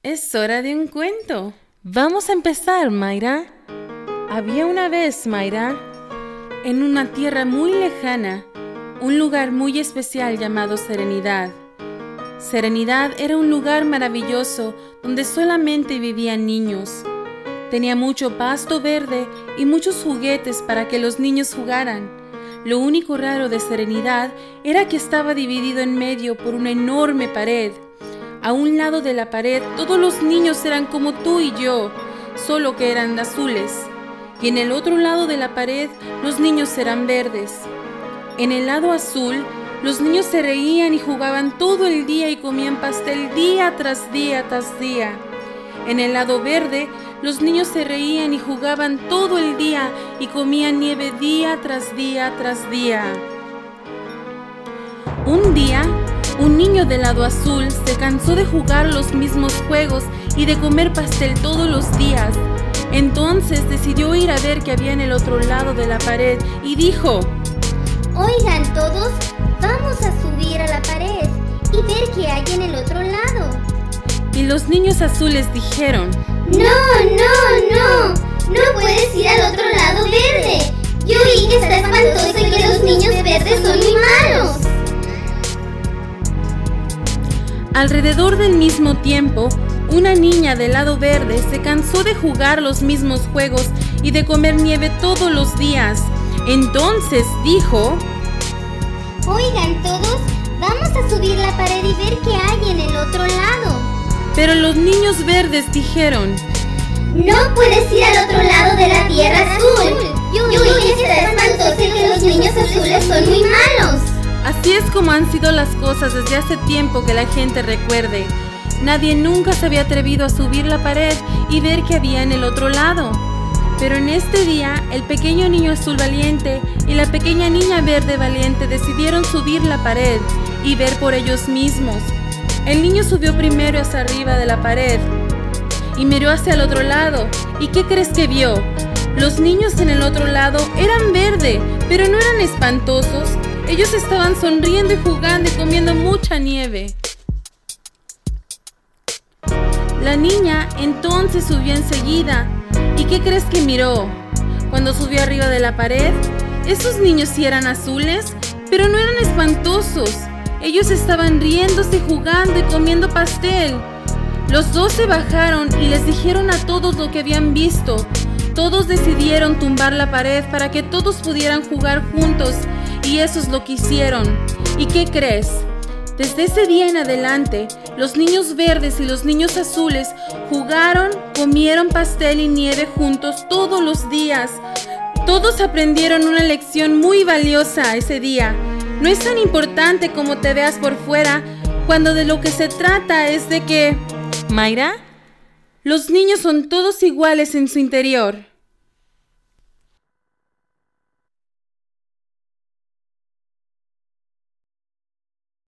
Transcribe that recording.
Es hora de un cuento. Vamos a empezar, Mayra. Había una vez, Mayra, en una tierra muy lejana, un lugar muy especial llamado Serenidad. Serenidad era un lugar maravilloso donde solamente vivían niños. Tenía mucho pasto verde y muchos juguetes para que los niños jugaran. Lo único raro de Serenidad era que estaba dividido en medio por una enorme pared. A un lado de la pared todos los niños eran como tú y yo, solo que eran azules. Y en el otro lado de la pared los niños eran verdes. En el lado azul los niños se reían y jugaban todo el día y comían pastel día tras día tras día. En el lado verde los niños se reían y jugaban todo el día y comían nieve día tras día tras día. Un día, un niño del lado azul se cansó de jugar los mismos juegos y de comer pastel todos los días. Entonces decidió ir a ver qué había en el otro lado de la pared y dijo: Oigan todos, vamos a subir a la pared y ver qué hay en el otro lado. Y los niños azules dijeron: No puedes ir al otro lado verde. Yo oí que está espantoso y que los niños verdes son muy malos. Alrededor del mismo tiempo, una niña del lado verde se cansó de jugar los mismos juegos y de comer nieve todos los días. Entonces dijo: Oigan todos, vamos a subir la pared y ver qué hay en el otro lado. Pero los niños verdes dijeron: No puedes ir al otro lado de la tierra azul. Yo oí que está espantoso y que los niños azules son muy malos. Así es como han sido las cosas desde hace tiempo que la gente recuerde. Nadie nunca se había atrevido a subir la pared y ver qué había en el otro lado. Pero en este día, el pequeño niño azul valiente y la pequeña niña verde valiente decidieron subir la pared y ver por ellos mismos. El niño subió primero hacia arriba de la pared y miró hacia el otro lado. ¿Y qué crees que vio? Los niños en el otro lado eran verde, pero no eran espantosos. Ellos estaban sonriendo y jugando y comiendo mucha nieve. La niña entonces subió enseguida. ¿Y qué crees que miró? Cuando subió arriba de la pared, esos niños sí eran azules, pero no eran espantosos. Ellos estaban riéndose, jugando y comiendo pastel. Los dos se bajaron y les dijeron a todos lo que habían visto. Todos decidieron tumbar la pared para que todos pudieran jugar juntos, y eso es lo que hicieron. ¿Y qué crees? Desde ese día en adelante, los niños verdes y los niños azules jugaron, comieron pastel y nieve juntos todos los días. Todos aprendieron una lección muy valiosa ese día. No es tan importante como te veas por fuera, cuando de lo que se trata es de que... Mayra, los niños son todos iguales en su interior.